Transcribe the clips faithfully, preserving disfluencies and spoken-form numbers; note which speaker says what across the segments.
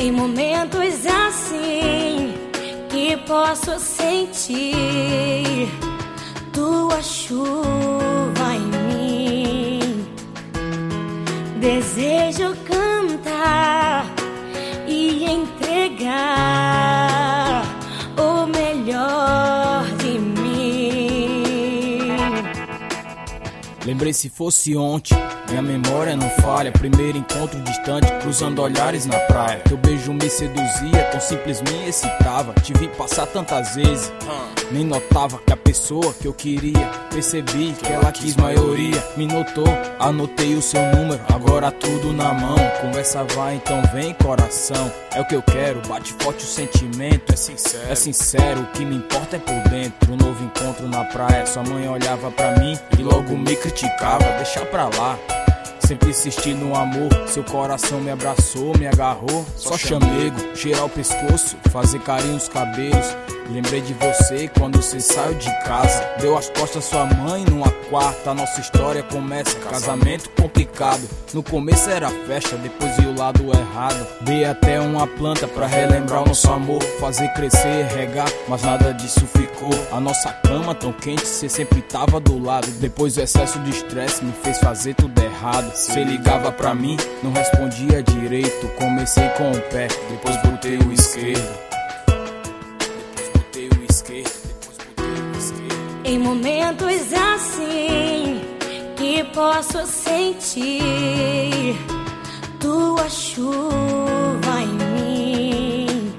Speaker 1: Em momentos assim que posso sentir tua chuva em mim. Desejo cantar e entregar o melhor de mim.
Speaker 2: Lembrei se fosse ontem, minha memória não falha. Primeiro encontro distante, cruzando olhares na praia. Teu beijo me seduzia, tão simples me excitava. Te vi passar tantas vezes, nem notava que a pessoa que eu queria. Percebi que ela quis maioria, me notou, anotei o seu número. Agora tudo na mão, conversa vai, então vem coração. É o que eu quero, bate forte o sentimento. É sincero, é sincero, o que me importa é por dentro. Um novo encontro na praia, sua mãe olhava pra mim e logo me criticava, deixa pra lá. Sempre insisti no amor, seu coração me abraçou, me agarrou. Só chamego, cheirar o pescoço, fazer carinho nos cabelos. Lembrei de você quando você saiu de casa. Deu as costas sua mãe numa quarta. A nossa história começa, casamento complicado. No começo era festa, depois vi o lado errado. Dei até uma planta pra relembrar o nosso amor, fazer crescer, regar, mas nada disso ficou. A nossa cama tão quente, cê sempre tava do lado. Depois o excesso de estresse me fez fazer tudo errado. Cê ligava pra mim, não respondia direito. Comecei com o pé, depois botei o esquerdo.
Speaker 1: Em momentos assim que posso sentir tua chuva em mim.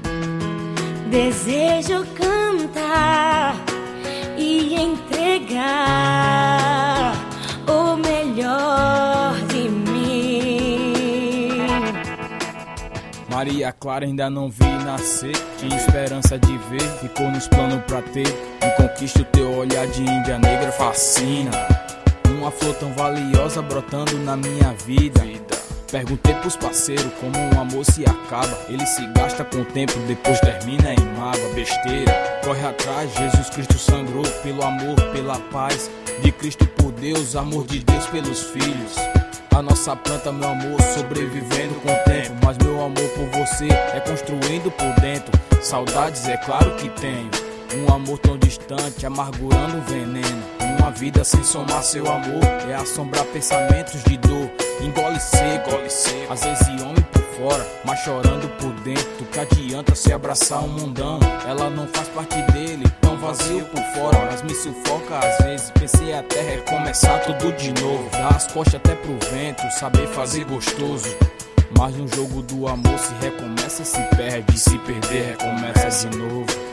Speaker 1: Desejo cantar e entregar o melhor de mim.
Speaker 2: Maria Clara ainda não vi nascer, tinha esperança de ver, ficou nos planos pra ter. Me conquista o teu olhar de índia negra, fascina. Uma flor tão valiosa brotando na minha vida. Perguntei pros parceiros como um amor se acaba. Ele se gasta com o tempo, depois termina em mágoa, besteira. Corre atrás, Jesus Cristo sangrou pelo amor, pela paz de Cristo por Deus, amor de Deus pelos filhos. A nossa planta, meu amor, sobrevivendo com o tempo. Mas meu amor por você é construindo por dentro. Saudades é claro que tenho, um amor tão distante, amargurando o veneno. Uma vida sem somar seu amor é assombrar pensamentos de dor. Engole seco, engole seco. Às vezes homem por fora, mas chorando por dentro. Que adianta se abraçar um mundão? Ela não faz parte dele, tão vazio por fora, mas me sufoca às vezes. Pensei até recomeçar tudo de novo, dar as costas até pro vento, saber fazer gostoso. Mas no jogo do amor se recomeça e se perde, se perder recomeça de novo.